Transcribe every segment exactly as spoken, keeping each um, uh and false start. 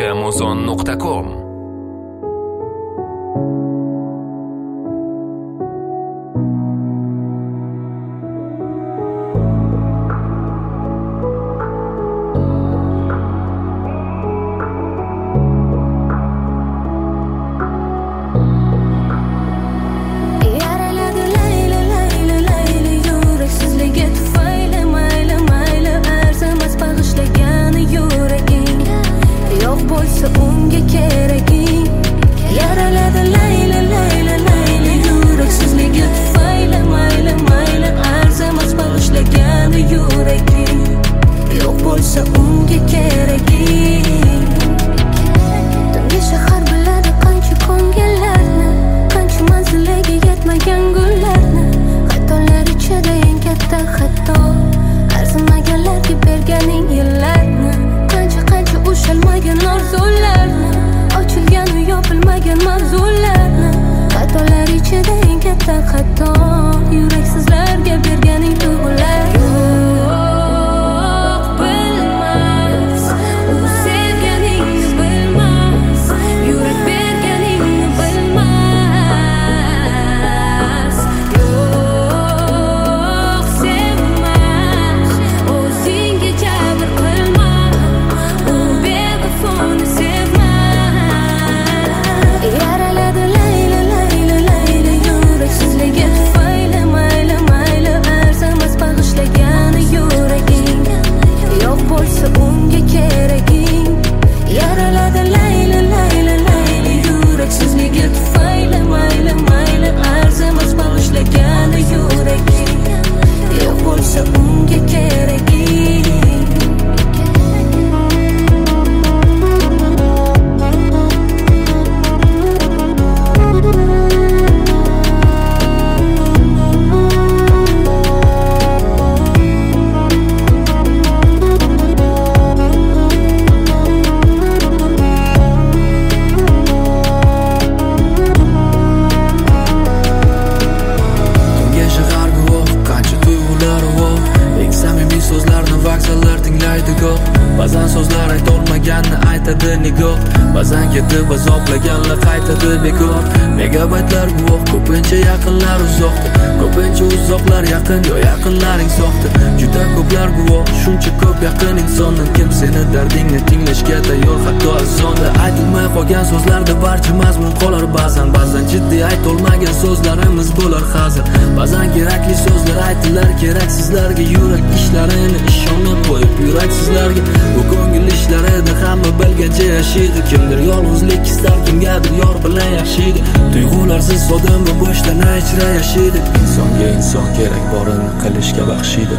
amazon nuqta com. Ba'zan so'zlar aytolmaganni aytadi nigoh, ba'zan ketib azoplaganlar qaytadi bekor. Megabaytlar guvoh, ko'pincha yaqinlar uzoqda, ko'pincha uzoqlar yaqin, yo yaqinlaring soxta. Juda ko'plar guvoh, shuncha ko'p yaqin insondan kim seni dardingni tinglashga tayyor, hatto azonda aytilmay qolgan so'zlarda barcha mazmun qolar ba'zan. Ba'zan jiddiy aytolmagan so'zlarimiz bo'lar hazil, ba'zan kerakli so'zlar aytilar keraksizlarga. Yurak ishlarini ishonib qo'yib yuraksizlarga, bu ko'ngil ishlarida hamma bilgancha yashaydi. Kimdir yolg'izlik istar, kimgadir yor bilan yaxshiydi. Tuyg'ularsiz odam va bo'shtana ichra yashaydi. Insonga inson kerak, borini qilishga baxshiydi.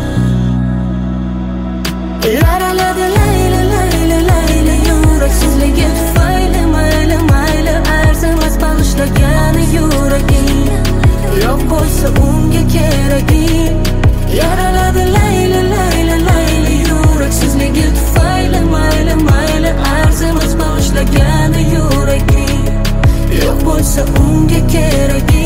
Yaraladi layla layla layla, yuraksizligi tufayli mayli mayli arzimas bag'ishlagani yuraging. Yo'q bo'lsa unga keraging. Yaraladi layla layla layla, yuraksizligi tufayli mayli mayli arzimas bag'ishlagani yuraging. Yo'q bo'lsa unga keraging.